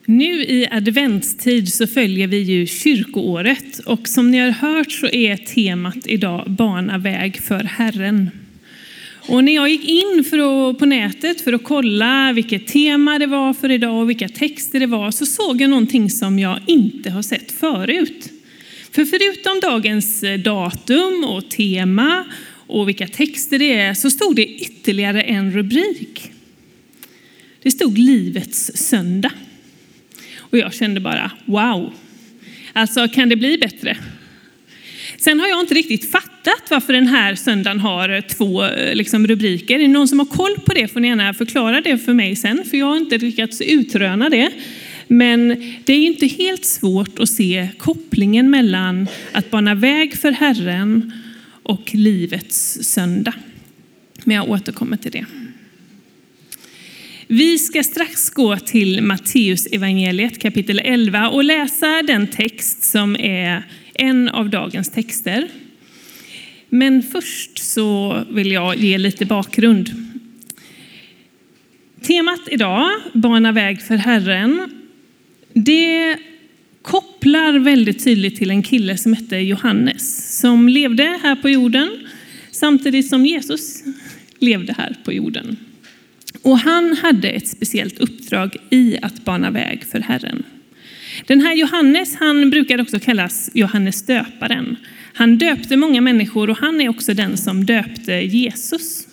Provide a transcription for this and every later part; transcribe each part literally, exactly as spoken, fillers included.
Nu i adventstid så följer vi ju kyrkoåret och som ni har hört så är temat idag bana väg för Herren. Och när jag gick in för att, på nätet för att kolla vilket tema det var för idag och vilka texter det var så såg jag någonting som jag inte har sett förut. För förutom dagens datum och tema och vilka texter det är så stod det ytterligare en rubrik. Det stod livets söndag. Och jag kände bara, wow, alltså kan det bli bättre? Sen har jag inte riktigt fattat varför den här söndagen har två liksom, rubriker. Är det någon som har koll på det får ni gärna förklara det för mig sen. För jag har inte lyckats utröna det. Men det är inte helt svårt att se kopplingen mellan att bana väg för Herren och livets söndag. Men jag återkommer till det. Vi ska strax gå till Matteus evangeliet kapitel elva och läsa den text som är en av dagens texter. Men först så vill jag ge lite bakgrund. Temat idag, bana väg för Herren, det kopplar väldigt tydligt till en kille som hette Johannes som levde här på jorden samtidigt som Jesus levde här på jorden. Och han hade ett speciellt uppdrag i att bana väg för Herren. Den här Johannes, han brukar också kallas Johannes döparen. Han döpte många människor och han är också den som döpte Jesus.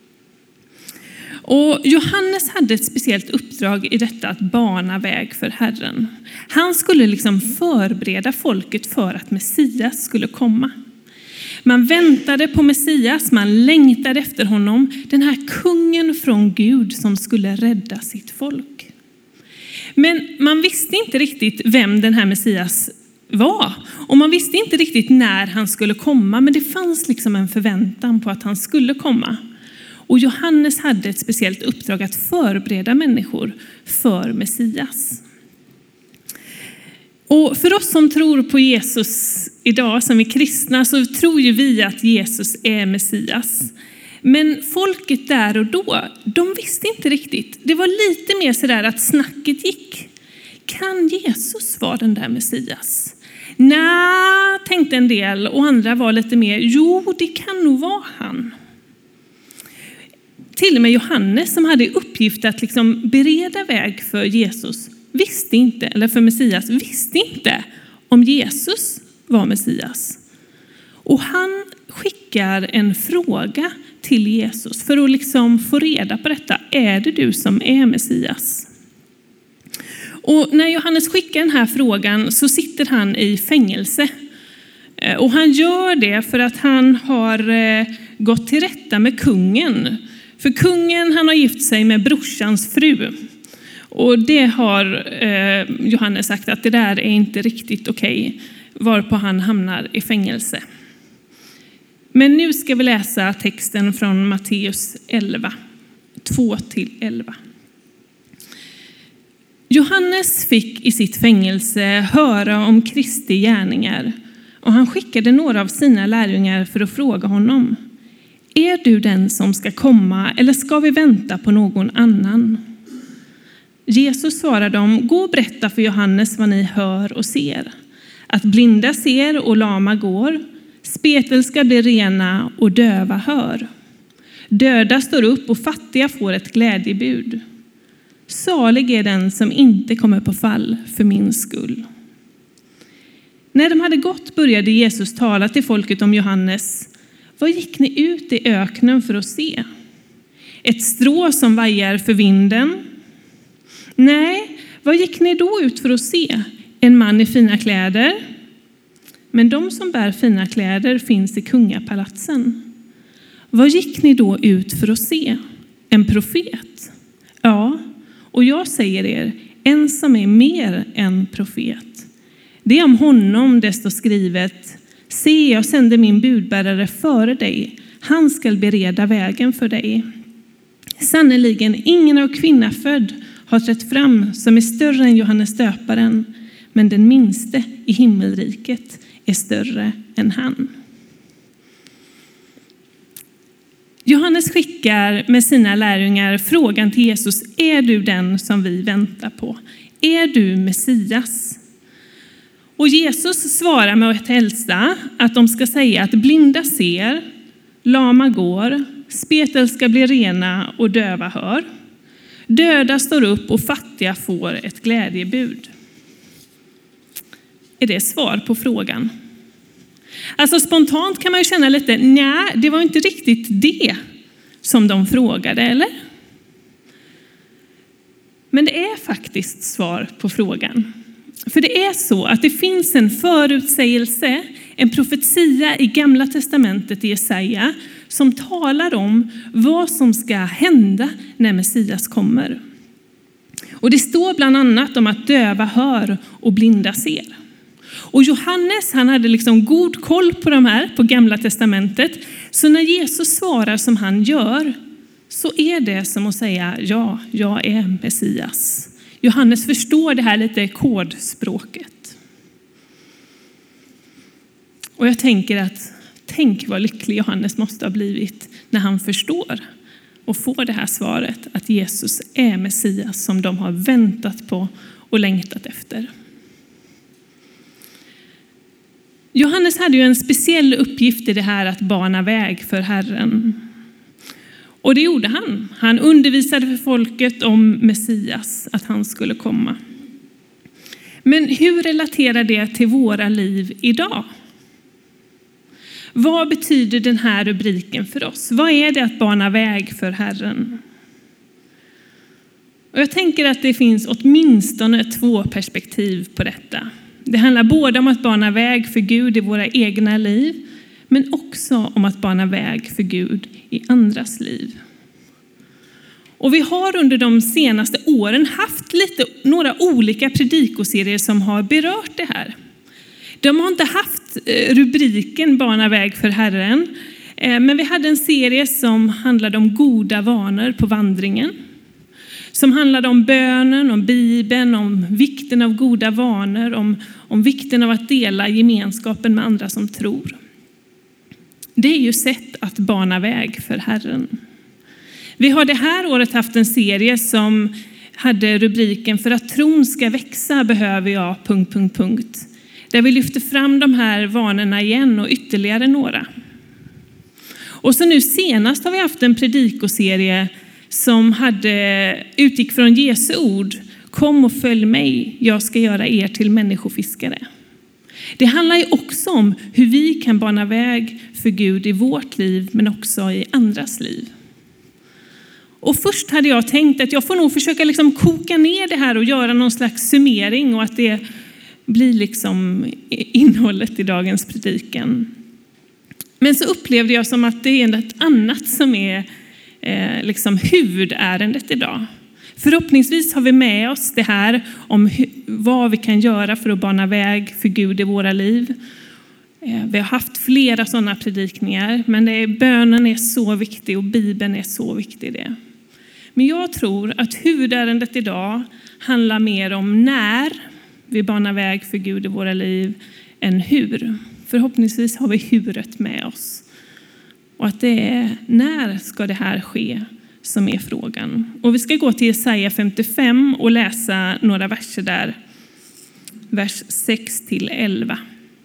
Och Johannes hade ett speciellt uppdrag i detta att bana väg för Herren. Han skulle liksom förbereda folket för att Messias skulle komma. Man väntade på Messias, man längtade efter honom. Den här kungen från Gud som skulle rädda sitt folk. Men man visste inte riktigt vem den här Messias var. Och man visste inte riktigt när han skulle komma. Men det fanns liksom en förväntan på att han skulle komma. Och Johannes hade ett speciellt uppdrag att förbereda människor för Messias. Och för oss som tror på Jesus idag som är kristna så tror ju vi att Jesus är Messias. Men folket där och då, de visste inte riktigt. Det var lite mer sådär att snacket gick. Kan Jesus vara den där Messias? Nej, tänkte en del och andra var lite mer, jo det kan nog vara han. Till och med Johannes som hade uppgift att liksom bereda väg för Jesus visste inte, eller för Messias, visste inte om Jesus var Messias. Och han skickar en fråga till Jesus för att liksom få reda på detta. Är det du som är Messias? Och när Johannes skickar den här frågan så sitter han i fängelse. Och han gör det för att han har gått till rätta med kungen. För kungen han har gift sig med brorsans fru. Och det har eh, Johannes sagt att det där är inte riktigt okej, varpå han hamnar i fängelse. Men nu ska vi läsa texten från Matteus elva, två till elva. Johannes fick i sitt fängelse höra om Kristi gärningar och han skickade några av sina lärjungar för att fråga honom. Är du den som ska komma eller ska vi vänta på någon annan? Jesus svarade dem, gå och berätta för Johannes vad ni hör och ser. Att blinda ser och lama går, spetälska blir rena och döva hör. Döda står upp och fattiga får ett glädjebud. Salig är den som inte kommer på fall för min skull. När de hade gått började Jesus tala till folket om Johannes. Vad gick ni ut i öknen för att se? Ett strå som vajar för vinden? Nej, vad gick ni då ut för att se? En man i fina kläder? Men de som bär fina kläder finns i kungapalatsen. Vad gick ni då ut för att se? En profet? Ja, och jag säger er, en som är mer än profet. Det är om honom det står skrivet, se jag sänder min budbärare före dig. Han ska bereda vägen för dig. Sannoliken ingen av kvinna född har trätt fram som är större än Johannes döparen, men den minste i himmelriket är större än han. Johannes skickar med sina lärjungar frågan till Jesus, är du den som vi väntar på? är du Messias? Och Jesus svarar med att hälsa att de ska säga att blinda ser, lama går, spetälska blir rena och döva hör. Döda står upp och fattiga får ett glädjebud. Är det svar på frågan? Alltså spontant kan man ju känna lite, nej, det var inte riktigt det som de frågade, eller? Men det är faktiskt svar på frågan. För det är så att det finns en förutsägelse, en profetia i Gamla testamentet i Jesaja som talar om vad som ska hända när Messias kommer. Och det står bland annat om att döva hör och blinda ser. Och Johannes, han hade liksom god koll på de här på Gamla testamentet. Så när Jesus svarar som han gör, så är det som att säga ja, jag är Messias. Johannes förstår det här lite kodspråket. Och jag tänker att, tänk vad lycklig Johannes måste ha blivit när han förstår och får det här svaret att Jesus är Messias som de har väntat på och längtat efter. Johannes hade ju en speciell uppgift i det här att bana väg för Herren. Och det gjorde han. Han undervisade för folket om Messias, att han skulle komma. Men hur relaterar det till våra liv idag? Vad betyder den här rubriken för oss? Vad är det att bana väg för Herren? Och jag tänker att det finns åtminstone två perspektiv på detta. Det handlar både om att bana väg för Gud i våra egna liv, men också om att bana väg för Gud i andras liv. Och vi har under de senaste åren haft lite, några olika predikoserier som har berört det här. De har inte haft rubriken bana väg för Herren, men vi hade en serie som handlade om goda vanor på vandringen. Som handlade om bönen, om Bibeln, om vikten av goda vanor, om, om vikten av att dela gemenskapen med andra som tror. Det är ju sätt att bana väg för Herren. Vi har det här året haft en serie som hade rubriken för att tron ska växa behöver jag... Punkt, punkt, punkt. Där vi lyfter fram de här vanorna igen och ytterligare några. Och så nu senast har vi haft en predikoserie som hade, utgick från Jesu ord. Kom och följ mig, jag ska göra er till människofiskare. Det handlar ju också om hur vi kan bana väg för Gud i vårt liv men också i andras liv. Och först hade jag tänkt att jag får nog försöka liksom koka ner det här och göra någon slags summering och att det blir liksom innehållet i dagens predikan. Men så upplevde jag som att det är något annat som är eh, liksom huvudärendet idag. Förhoppningsvis har vi med oss det här om hu- vad vi kan göra för att bana väg för Gud i våra liv. Eh, vi har haft flera sådana predikningar, men det är, bönen är så viktig och Bibeln är så viktig det. Men jag tror att huvudärendet idag handlar mer om när vi banar väg för Gud i våra liv än hur. Förhoppningsvis har vi huret med oss. Och att det är när ska det här ske som är frågan. Och vi ska gå till Jesaja femtiofem och läsa några verser där. Vers sex till elva.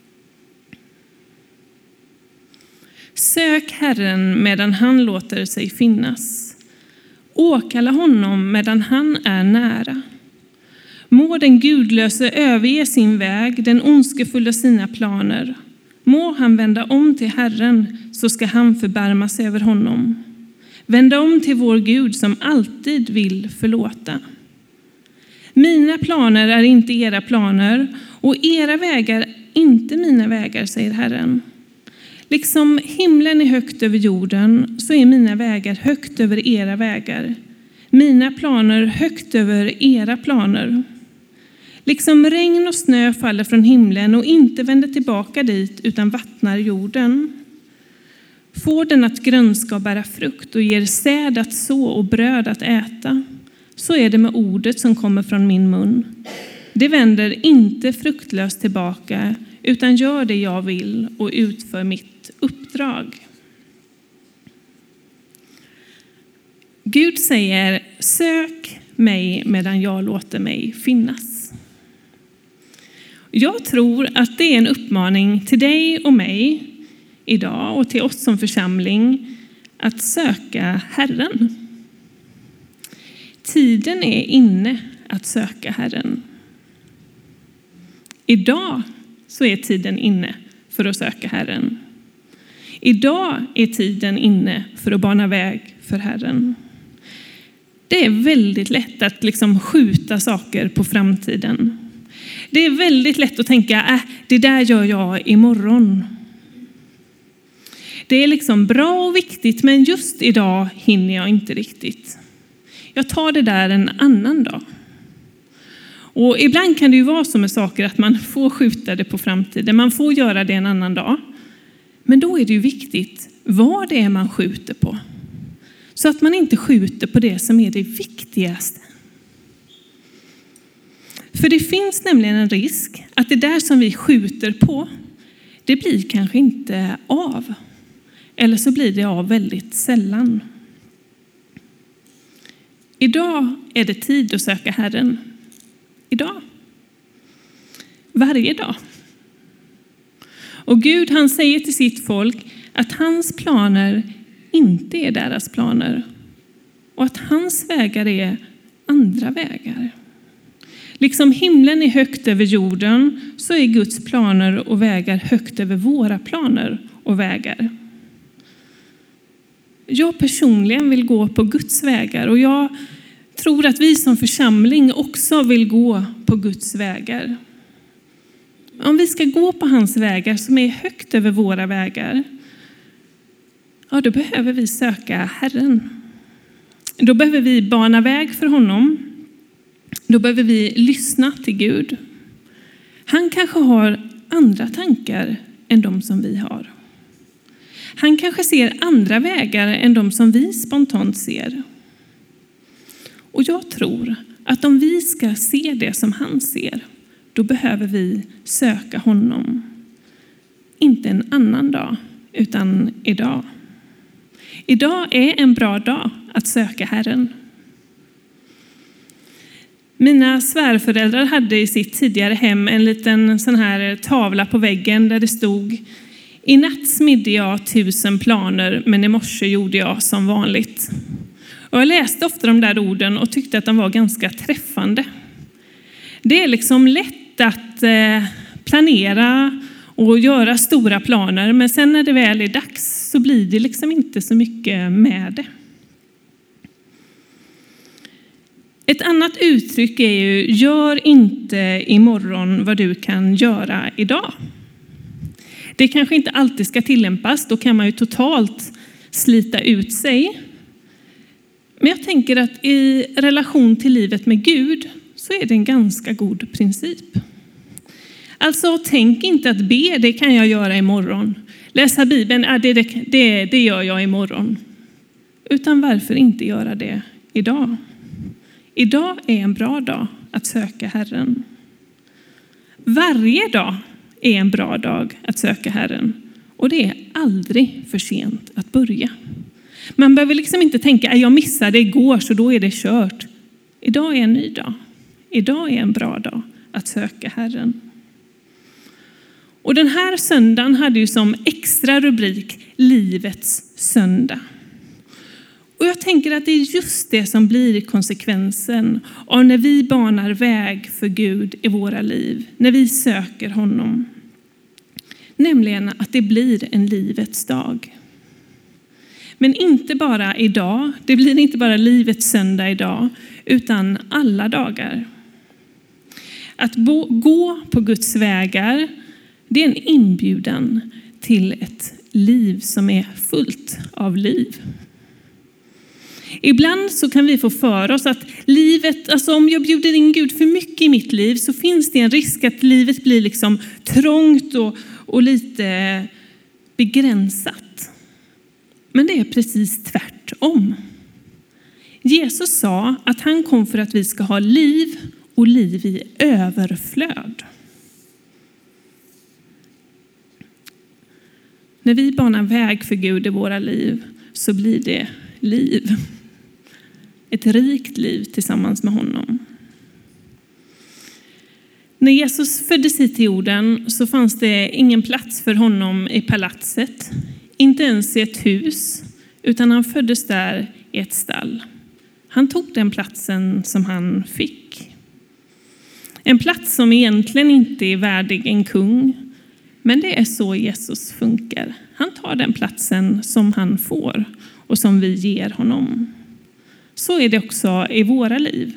Sök Herren medan han låter sig finnas. Åkalla honom medan han är nära. Må den gudlöse överge sin väg, den ondskefulla sina planer. Må han vända om till Herren, så ska han förbarma sig över honom. Vända om till vår Gud som alltid vill förlåta. Mina planer är inte era planer, och era vägar inte mina vägar, säger Herren. Liksom himlen är högt över jorden, så är mina vägar högt över era vägar. Mina planer högt över era planer. Liksom regn och snö faller från himlen och inte vänder tillbaka dit utan vattnar jorden. Får den att grönska och bära frukt och ger säd att så och bröd att äta. Så är det med ordet som kommer från min mun. Det vänder inte fruktlöst tillbaka utan gör det jag vill och utför mitt uppdrag. Gud säger, sök mig medan jag låter mig finnas. Jag tror att det är en uppmaning till dig och mig idag och till oss som församling att söka Herren. Tiden är inne att söka Herren. Idag så är tiden inne för att söka Herren. Idag är tiden inne för att bana väg för Herren. Det är väldigt lätt att liksom skjuta saker på framtiden. Det är väldigt lätt att tänka, äh, det där gör jag imorgon. Det är liksom bra och viktigt, men just idag hinner jag inte riktigt. Jag tar det där en annan dag. Och ibland kan det ju vara så med saker att man får skjuta det på framtiden. Man får göra det en annan dag. Men då är det ju viktigt vad det är man skjuter på. Så att man inte skjuter på det som är det viktigaste. För det finns nämligen en risk att det där som vi skjuter på, det blir kanske inte av. Eller så blir det av väldigt sällan. Idag är det tid att söka Herren. Idag. Varje dag. Och Gud, han säger till sitt folk att hans planer inte är deras planer. Och att hans vägar är andra vägar. Liksom himlen är högt över jorden så är Guds planer och vägar högt över våra planer och vägar. Jag personligen vill gå på Guds vägar och jag tror att vi som församling också vill gå på Guds vägar. Om vi ska gå på hans vägar som är högt över våra vägar, ja, då behöver vi söka Herren. Då behöver vi bana väg för honom. Då behöver vi lyssna till Gud. Han kanske har andra tankar än de som vi har. Han kanske ser andra vägar än de som vi spontant ser. Och jag tror att om vi ska se det som han ser, då behöver vi söka honom. Inte en annan dag, utan idag. Idag är en bra dag att söka Herren. Mina svärföräldrar hade i sitt tidigare hem en liten sån här tavla på väggen där det stod: i natt smidde jag tusen planer, men i morse gjorde jag som vanligt. Och jag läste ofta de där orden och tyckte att de var ganska träffande. Det är liksom lätt att planera och göra stora planer, men sen när det väl är dags så blir det liksom inte så mycket med det. Ett annat uttryck är ju: gör inte imorgon vad du kan göra idag. Det kanske inte alltid ska tillämpas, då kan man ju totalt slita ut sig. Men jag tänker att i relation till livet med Gud så är det en ganska god princip. Alltså tänk inte att be, det kan jag göra imorgon. Läsa Bibeln, ja, det, det, det gör jag imorgon. Utan varför inte göra det idag? Idag är en bra dag att söka Herren. Varje dag är en bra dag att söka Herren. Och det är aldrig för sent att börja. Man behöver liksom inte tänka att jag missade igår så då är det kört. Idag är en ny dag. Idag är en bra dag att söka Herren. Och den här söndagen hade ju som extra rubrik livets söndag. Och jag tänker att det är just det som blir konsekvensen av när vi banar väg för Gud i våra liv. När vi söker honom. Nämligen att det blir en livets dag. Men inte bara idag. Det blir inte bara livets söndag idag. Utan alla dagar. Att bo, gå på Guds vägar, det är en inbjudan till ett liv som är fullt av liv. Ibland så kan vi få för oss att livet, alltså om jag bjuder in Gud för mycket i mitt liv så finns det en risk att livet blir liksom trångt och, och lite begränsat. Men det är precis tvärtom. Jesus sa att han kom för att vi ska ha liv och liv i överflöd. När vi banar väg för Gud i våra liv så blir det liv. ett rikt liv tillsammans med honom. När Jesus föddes hit till jorden så fanns det ingen plats för honom i palatset, inte ens i ett hus, utan han föddes där i ett stall. Han tog den platsen som han fick. En plats som egentligen inte är värdig en kung, men det är så Jesus funkar. Han tar den platsen som han får och som vi ger honom. Så är det också i våra liv.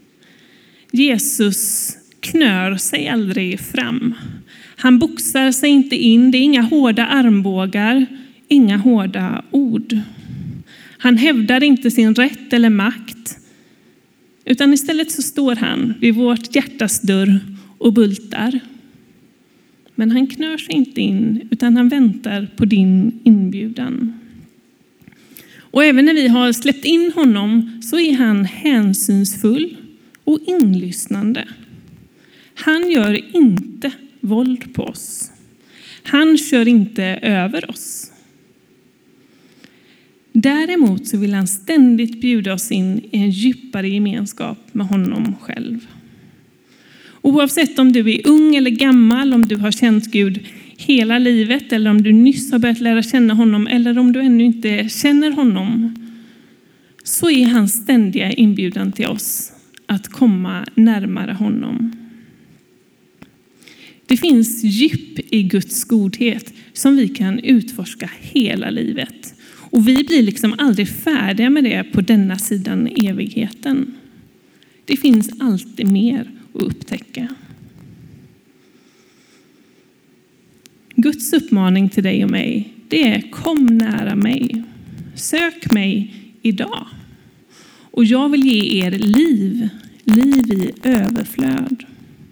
Jesus knör sig aldrig fram. Han boxar sig inte in, det är inga hårda armbågar, inga hårda ord. Han hävdar inte sin rätt eller makt, utan istället så står han vid vårt hjärtas dörr och bultar. Men han knör sig inte in, utan han väntar på din inbjudan. Och även när vi har släppt in honom så är han hänsynsfull och inlyssnande. Han gör inte våld på oss. Han kör inte över oss. Däremot så vill han ständigt bjuda oss in i en djupare gemenskap med honom själv. Oavsett om du är ung eller gammal, om du har känt Gud hela livet eller om du nyss har börjat lära känna honom eller om du ännu inte känner honom, så är hans ständiga inbjudan till oss att komma närmare honom. Det finns djup i Guds godhet som vi kan utforska hela livet. Och vi blir liksom aldrig färdiga med det på denna sidan evigheten. Det finns alltid mer att upptäcka. Guds uppmaning till dig och mig, det är: kom nära mig. Sök mig idag. Och jag vill ge er liv, liv i överflöd.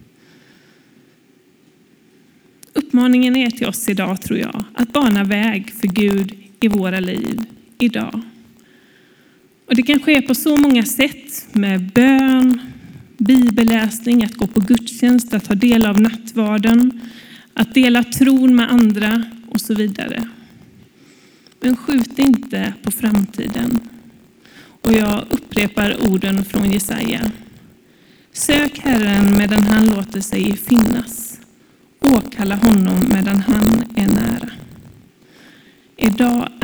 Uppmaningen är till oss idag, tror jag, att bana väg för Gud i våra liv idag. Och det kan ske på så många sätt, med bön, bibelläsning, att gå på gudstjänst, att ta del av nattvarden, att dela tron med andra och så vidare. Men skjut inte på framtiden. Och jag upprepar orden från Jesaja. Sök Herren medan han låter sig finnas. Åkalla honom medan han är nära. Idag